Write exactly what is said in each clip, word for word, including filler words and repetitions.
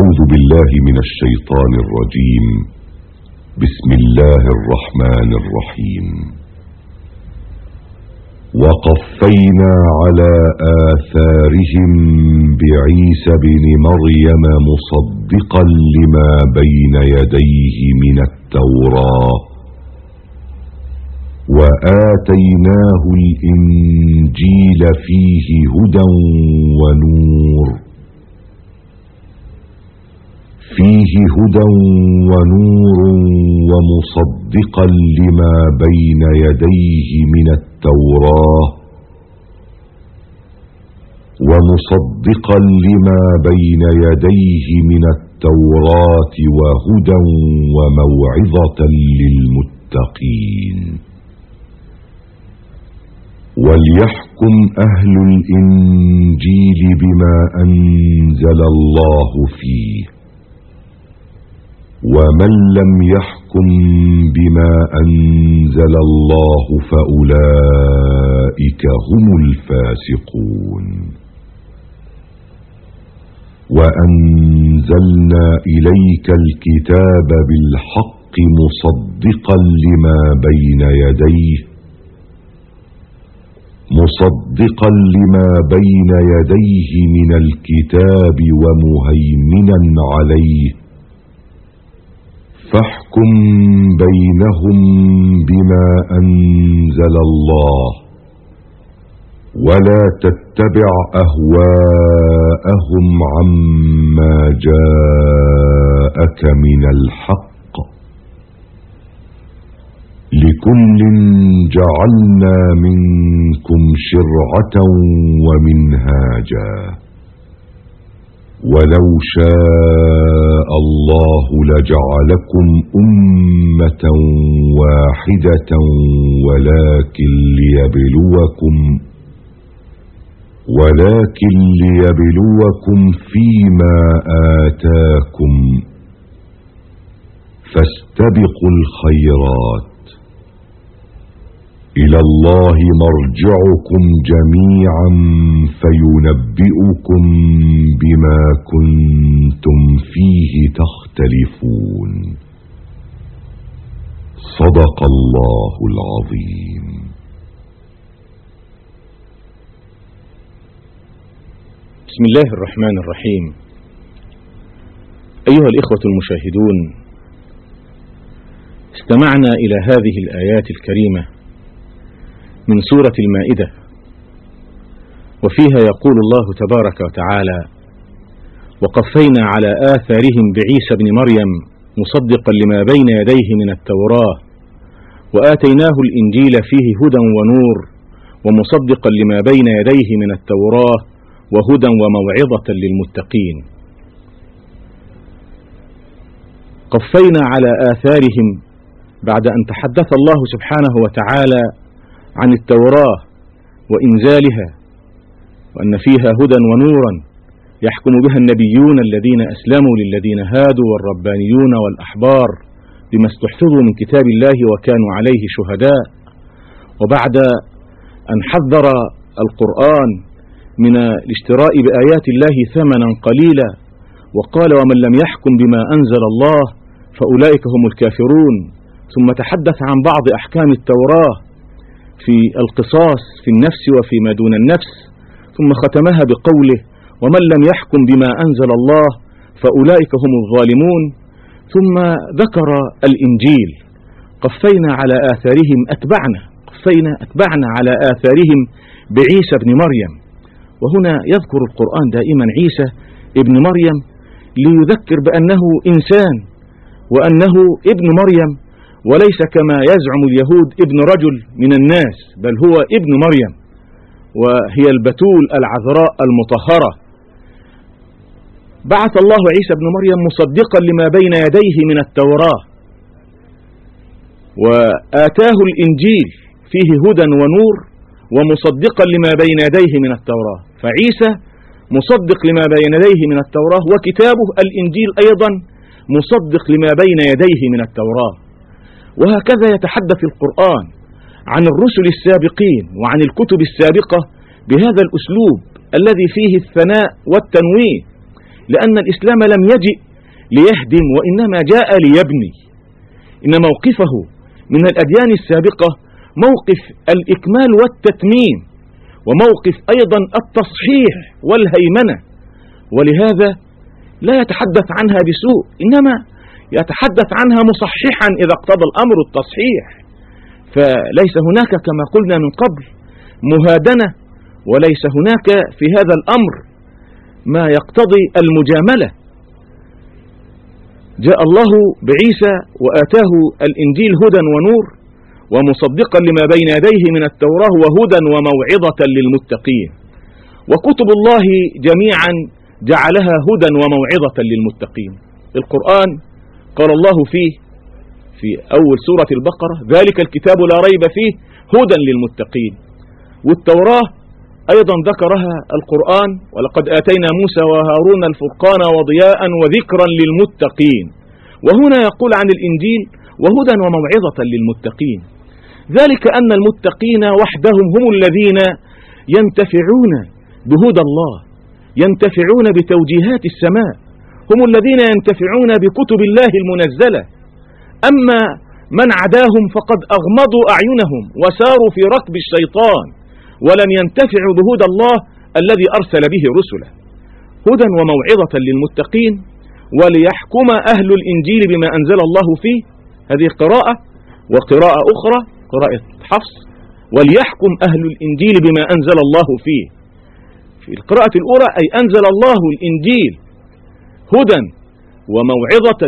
أعوذ بالله من الشيطان الرجيم. بسم الله الرحمن الرحيم. وقفينا على آثارهم بعيسى بن مريم مصدقا لما بين يديه من التوراة وآتيناه الإنجيل فيه هدى ونور فيه هدى ونور ومصدقا لما بين يديه من التوراة ومصدقا لما بين يديه من التوراة وهدى وموعظة للمتقين. وليحكم أهل الإنجيل بما أنزل الله فيه ومن لم يحكم بما أنزل الله فأولئك هم الفاسقون. وأنزلنا إليك الكتاب بالحق مصدقا لما بين يديه مصدقا لما بين يديه من الكتاب ومهيمنا عليه فاحكم بينهم بما أنزل الله ولا تتبع أهواءهم عما جاءك من الحق لكل جعلنا منكم شرعة ومنهاجا ولو شاء الله لجعلكم أمة واحدة ولكن ليبلوكم ولكن ليبلوكم فيما آتاكم فاستبقوا الخيرات إلى الله مرجعكم جميعا فينبئكم بما كنتم فيه تختلفون. صدق الله العظيم. بسم الله الرحمن الرحيم. أيها الإخوة المشاهدون، استمعنا إلى هذه الآيات الكريمة من سورة المائدة، وفيها يقول الله تبارك وتعالى: وقفينا على آثارهم بعيسى بن مريم مصدقا لما بين يديه من التوراة وآتيناه الإنجيل فيه هدى ونور ومصدقا لما بين يديه من التوراة وهدى وموعظة للمتقين. قفينا على آثارهم بعد أن تحدث الله سبحانه وتعالى عن التوراة وإنزالها وأن فيها هدى ونورا يحكم بها النبيون الذين أسلموا للذين هادوا والربانيون والأحبار بما استحفظوا من كتاب الله وكانوا عليه شهداء. وبعد أن حذر القرآن من الاشتراء بآيات الله ثمنا قليلا وقال: ومن لم يحكم بما أنزل الله فأولئك هم الكافرون، ثم تحدث عن بعض أحكام التوراة في القصاص في النفس وفيما دون النفس، ثم ختمها بقوله: ومن لم يحكم بما أنزل الله فأولئك هم الظالمون. ثم ذكر الإنجيل. قفينا على آثارهم أتبعنا قفينا أتبعنا على آثارهم بعيسى بن مريم. وهنا يذكر القرآن دائما عيسى ابن مريم ليذكر بأنه إنسان وأنه ابن مريم، وليس كما يزعم اليهود ابن رجل من الناس، بل هو ابن مريم وهي البتول العذراء المطهرة. بعث الله عيسى ابن مريم مصدقا لما بين يديه من التوراة وآتاه الإنجيل فيه هدى ونور ومصدقا لما بين يديه من التوراة. فعيسى مصدق لما بين يديه من التوراة، وكتابه الإنجيل أيضا مصدق لما بين يديه من التوراة. وهكذا يتحدث القرآن عن الرسل السابقين وعن الكتب السابقة بهذا الأسلوب الذي فيه الثناء والتنويه. لأن الإسلام لم يجئ ليهدم وإنما جاء ليبني، إن موقفه من الأديان السابقة موقف الإكمال والتتميم، وموقف أيضا التصحيح والهيمنة، ولهذا لا يتحدث عنها بسوء، إنما يتحدث عنها مصححا إذا اقتضى الأمر التصحيح. فليس هناك كما قلنا من قبل مهادنة، وليس هناك في هذا الأمر ما يقتضي المجاملة. جاء الله بعيسى وآتاه الإنجيل هدى ونور ومصدقا لما بين يديه من التوراة وهدى وموعظة للمتقين، وكتب الله جميعا جعلها هدى وموعظة للمتقين. القرآن قال الله فيه في أول سورة البقرة: ذلك الكتاب لا ريب فيه هدى للمتقين. والتوراة أيضا ذكرها القرآن: ولقد آتينا موسى وهارون الفرقان وضياء وذكرا للمتقين. وهنا يقول عن الإنجيل: وهدى وموعظة للمتقين. ذلك أن المتقين وحدهم هم الذين ينتفعون بهدى الله، ينتفعون بتوجيهات السماء، هم الذين ينتفعون بكتب الله المنزلة. أما من عداهم فقد أغمضوا أعينهم وساروا في ركب الشيطان ولم ينتفعوا بهدى الله الذي أرسل به رسله. هدى وموعظة للمتقين وليحكم أهل الإنجيل بما أنزل الله فيه، هذه قراءة. وقراءة أخرى قراءة حفص: وليحكم أهل الإنجيل بما أنزل الله فيه. في القراءة الأولى أي أنزل الله الإنجيل هدى وموعظة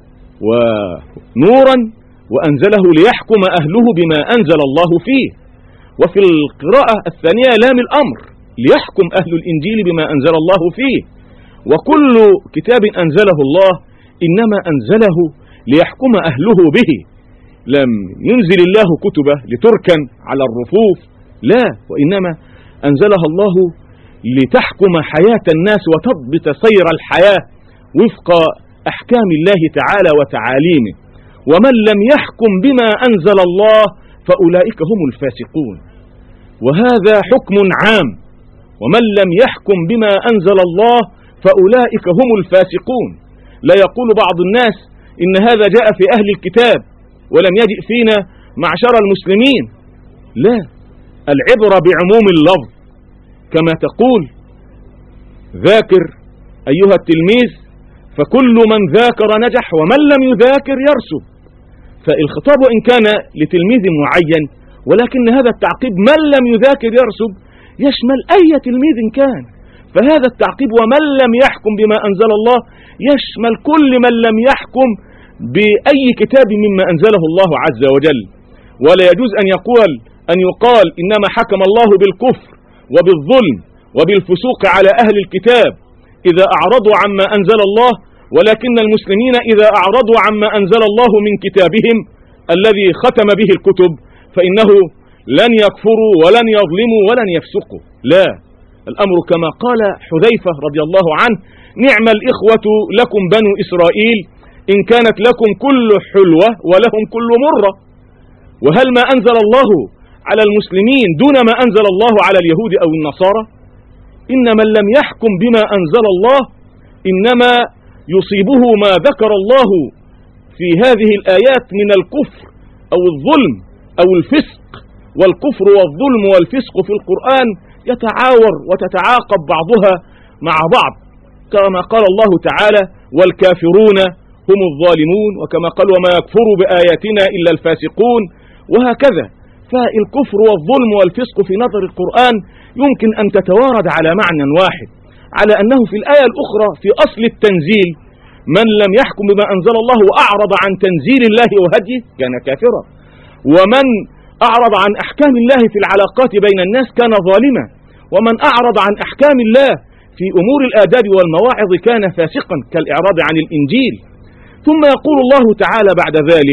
ونورا وأنزله ليحكم أهله بما أنزل الله فيه. وفي القراءة الثانية لام الأمر: ليحكم أهل الإنجيل بما أنزل الله فيه. وكل كتاب أنزله الله إنما أنزله ليحكم أهله به، لم ينزل الله كتبه لتركن على الرفوف، لا، وإنما أنزلها الله لتحكم حياة الناس وتضبط سير الحياة وفق أحكام الله تعالى وتعاليمه. ومن لم يحكم بما أنزل الله فأولئك هم الفاسقون، وهذا حكم عام: ومن لم يحكم بما أنزل الله فأولئك هم الفاسقون. لا يقول بعض الناس إن هذا جاء في أهل الكتاب ولم يجئ فينا معشر المسلمين، لا، العبرة بعموم اللفظ، كما تقول: ذاكر أيها التلميذ فكل من ذاكر نجح ومن لم يذاكر يرسب. فالخطاب إن كان لتلميذ معين، ولكن هذا التعقيب من لم يذاكر يرسب يشمل أي تلميذ كان. فهذا التعقيب ومن لم يحكم بما أنزل الله يشمل كل من لم يحكم بأي كتاب مما أنزله الله عز وجل. ولا يجوز أن يقول أن يقال إنما حكم الله بالكفر وبالظلم وبالفسوق على أهل الكتاب إذا أعرضوا عما أنزل الله، ولكن المسلمين إذا أعرضوا عما أنزل الله من كتابهم الذي ختم به الكتب فإنه لن يكفروا ولن يظلموا ولن يفسقوا. لا، الأمر كما قال حذيفة رضي الله عنه: نعم الإخوة لكم بنو إسرائيل إن كانت لكم كل حلوة ولهم كل مرة. وهل ما أنزل الله على المسلمين دون ما أنزل الله على اليهود أو النصارى؟ إن من لم يحكم بما أنزل الله إنما يصيبه ما ذكر الله في هذه الآيات من الكفر أو الظلم أو الفسق. والكفر والظلم والفسق في القرآن يتعاور وتتعاقب بعضها مع بعض، كما قال الله تعالى: والكافرون هم الظالمون، وكما قال: وما يكفر بآياتنا إلا الفاسقون، وهكذا. فالكفر والظلم والفسق في نظر القرآن يمكن أن تتوارد على معنى واحد، على أنه في الآية الأخرى في أصل التنزيل من لم يحكم بما أنزل الله وأعرض عن تنزيل الله وهديه كان كافرا، ومن أعرض عن أحكام الله في العلاقات بين الناس كان ظالما، ومن أعرض عن أحكام الله في أمور الآداب والمواعظ كان فاسقا كالإعراض عن الإنجيل. ثم يقول الله تعالى بعد ذلك: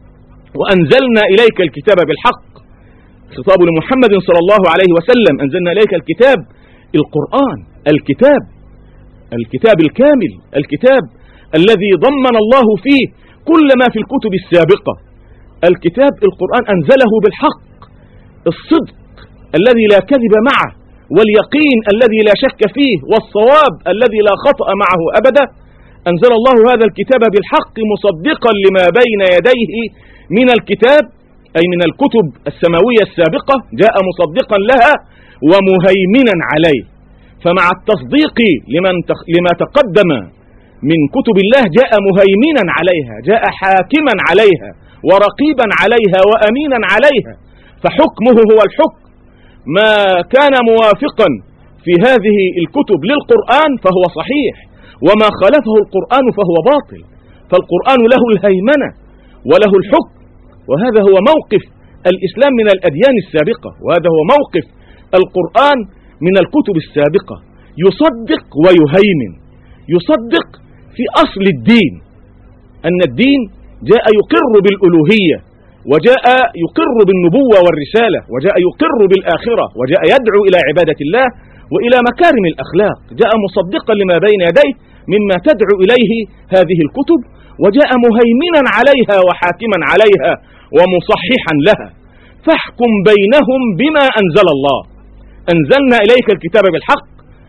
وأنزلنا إليك الكتاب بالحق، خطاب لمحمد صلى الله عليه وسلم: أنزلنا إليك الكتاب، القرآن، الكتاب الكتاب الكامل، الكتاب الذي ضمن الله فيه كل ما في الكتب السابقة. الكتاب القرآن أنزله بالحق، الصدق الذي لا كذب معه واليقين الذي لا شك فيه والصواب الذي لا خطأ معه أبدا. أنزل الله هذا الكتاب بالحق مصدقا لما بين يديه من الكتاب، أي من الكتب السماوية السابقة، جاء مصدقا لها ومهيمنا عليه. فمع التصديق لمن لما تقدم من كتب الله جاء مهيمنا عليها، جاء حاكما عليها ورقيبا عليها وأمينا عليها، فحكمه هو الحكم. ما كان موافقا في هذه الكتب للقرآن فهو صحيح، وما خالفه القرآن فهو باطل. فالقرآن له الهيمنة وله الحكم، وهذا هو موقف الإسلام من الأديان السابقة، وهذا هو موقف القرآن من الكتب السابقة. يصدق ويهيمن. يصدق في أصل الدين، أن الدين جاء يقر بالألوهية، وجاء يقر بالنبوة والرسالة، وجاء يقر بالآخرة، وجاء يدعو إلى عبادة الله وإلى مكارم الأخلاق. جاء مصدقا لما بين يديه مما تدعو إليه هذه الكتب، وجاء مهيمنا عليها وحاكما عليها ومصححا لها. فاحكم بينهم بما أنزل الله. أنزلنا إليك الكتاب بالحق،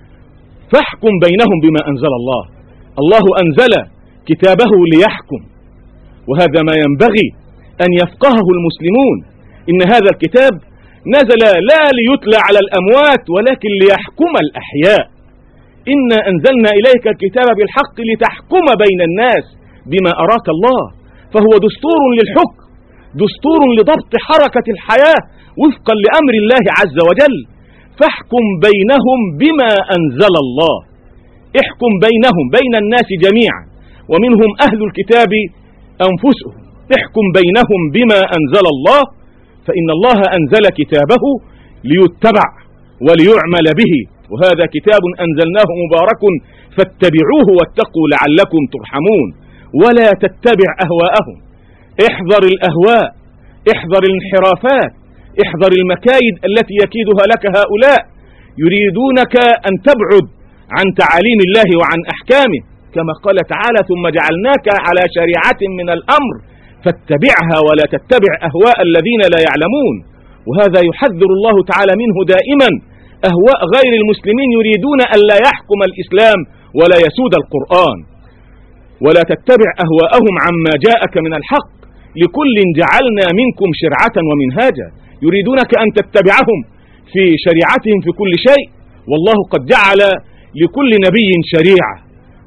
فاحكم بينهم بما أنزل الله. الله أنزل كتابه ليحكم، وهذا ما ينبغي أن يفقهه المسلمون. إن هذا الكتاب نزل لا ليتلى على الأموات ولكن ليحكم الأحياء. إنا أنزلنا إليك الكتاب بالحق لتحكم بين الناس بما أراك الله. فهو دستور للحكم، دستور لضبط حركة الحياة وفقا لأمر الله عز وجل. فاحكم بينهم بما أنزل الله. احكم بينهم، بين الناس جميعا، ومنهم أهل الكتاب أنفسهم. احكم بينهم بما أنزل الله، فإن الله أنزل كتابه ليتبع وليعمل به، وهذا كتاب أنزلناه مبارك فاتبعوه واتقوا لعلكم ترحمون. ولا تتبع أهواءهم. احذر الأهواء، احذر الانحرافات، احذر المكايد التي يكيدها لك هؤلاء. يريدونك أن تبعد عن تعاليم الله وعن أحكامه، كما قال تعالى: ثم جعلناك على شريعة من الأمر فاتبعها ولا تتبع أهواء الذين لا يعلمون. وهذا يحذر الله تعالى منه دائما. أهواء غير المسلمين يريدون أن لا يحكم الإسلام ولا يسود القرآن. ولا تتبع أهواءهم عما جاءك من الحق، لكل جعلنا منكم شرعة ومنهاجا. يريدونك أن تتبعهم في شريعتهم في كل شيء، والله قد جعل لكل نبي شريعة.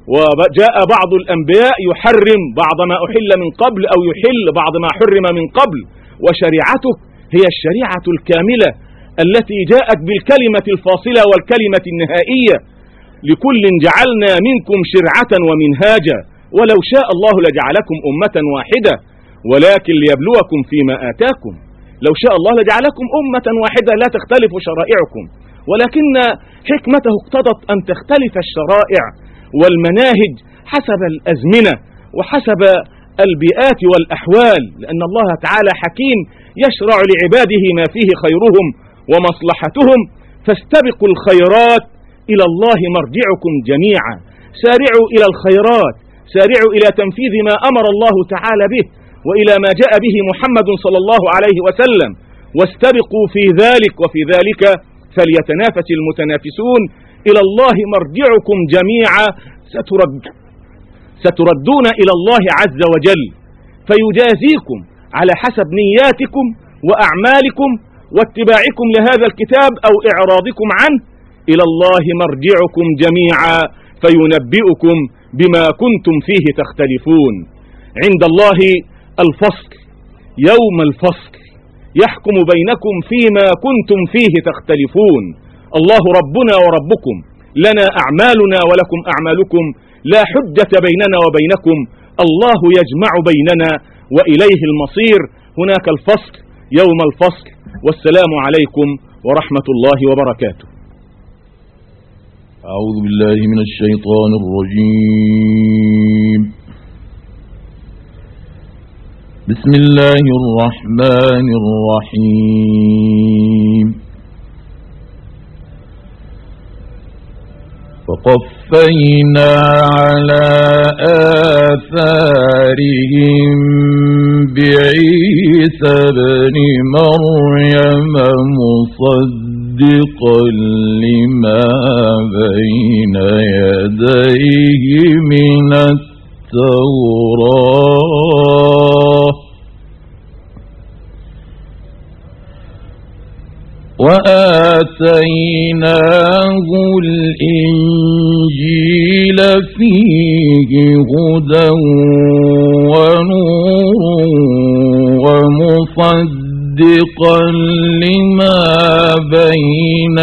وجاء بعض الأنبياء يحرم بعض ما أحل من قبل أو يحل بعض ما حرم من قبل، وشريعتك هي الشريعة الكاملة التي جاءت بالكلمة الفاصلة والكلمة النهائية. لكل جعلنا منكم شرعة ومنهاجا، ولو شاء الله لجعلكم أمة واحدة ولكن ليبلوكم فيما آتاكم. لو شاء الله لجعلكم أمة واحدة لا تختلف شرائعكم، ولكن حكمته اقتضت أن تختلف الشرائع والمناهج حسب الأزمنة وحسب البيئات والأحوال، لأن الله تعالى حكيم يشرع لعباده ما فيه خيرهم ومصلحتهم. فاستبقوا الخيرات، إلى الله مرجعكم جميعا. سارعوا إلى الخيرات، سارعوا إلى تنفيذ ما أمر الله تعالى به وإلى ما جاء به محمد صلى الله عليه وسلم، واستبقوا في ذلك، وفي ذلك فليتنافس المتنافسون. إلى الله مرجعكم جميعا، سترد ستردون إلى الله عز وجل فيجازيكم على حسب نياتكم وأعمالكم واتباعكم لهذا الكتاب أو إعراضكم عنه. إلى الله مرجعكم جميعا فينبئكم بما كنتم فيه تختلفون. عند الله الفصل، يوم الفصل يحكم بينكم فيما كنتم فيه تختلفون. الله ربنا وربكم، لنا أعمالنا ولكم أعمالكم، لا حجة بيننا وبينكم، الله يجمع بيننا وإليه المصير. هناك الفصل، يوم الفصل. والسلام عليكم ورحمة الله وبركاته. أعوذ بالله من الشيطان الرجيم. بسم الله الرحمن الرحيم. وقفينا على آثارهم بعيسى ابن مريم مصدقا مصدقا لما بين يديه من التوراة وآتيناه الإنجيل فيه هدى ونور ومصدقا لما بين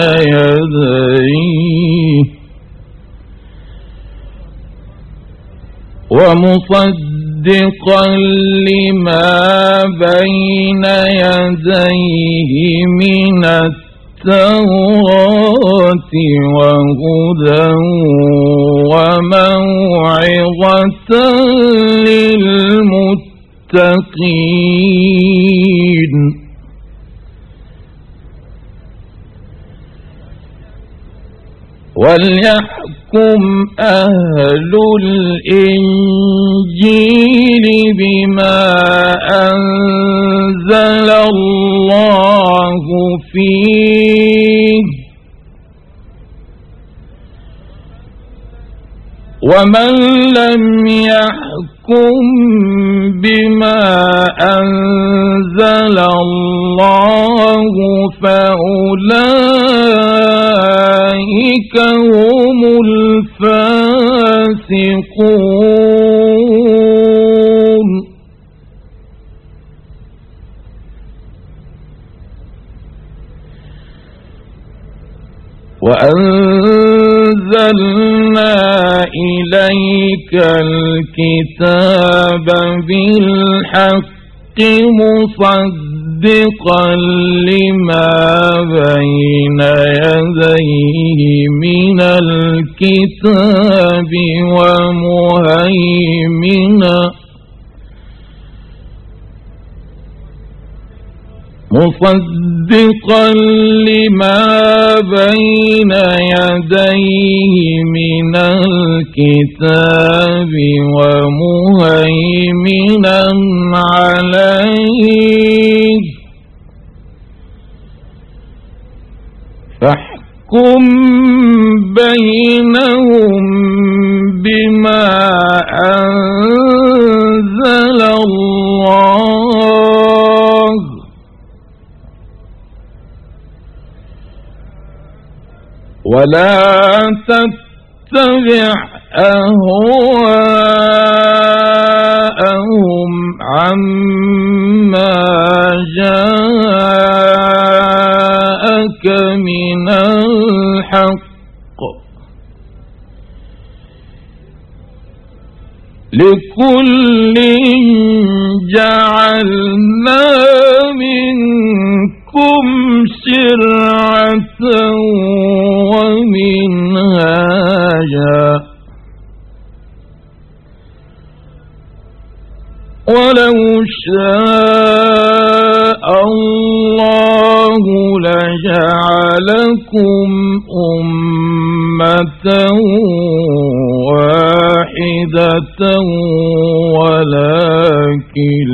يديه ومصدقا لما بين يديه من التوراة وهدى وموعظة للمتقين وليحكم أهل الإنجيل بما أنزل الله فيه ومن لم يحكم بما أنزل الله فأولئك هم الفاسقون وأنزلنا إليك الكتاب بالحق مصدقا لما بين يديه من الكتاب ومهيمنا مصدقا لما بين يديه من الكتاب ومهيمنا عليه فاحكم بينهم بما أنزل الله ولا تتبع أهواءهم عما جاءك من الحق لكل جعلنا منكم شرعة ومنهاجا ولو شاء الله لجعلكم أمة واحدة ولكن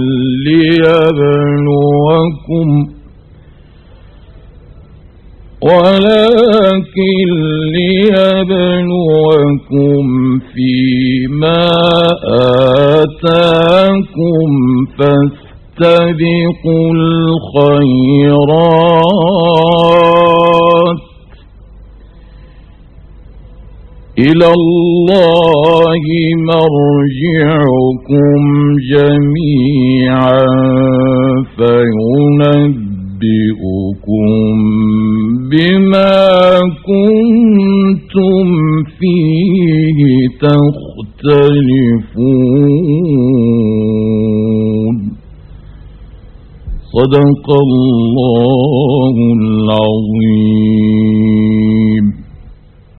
ليبلوكم ولكن ليبلوكم فيما آتاكم فاستبقوا الخيرات إلى الله مرجعكم جميعا فينبئكم بما كنتم فيه تختلفون صدق الله العظيم.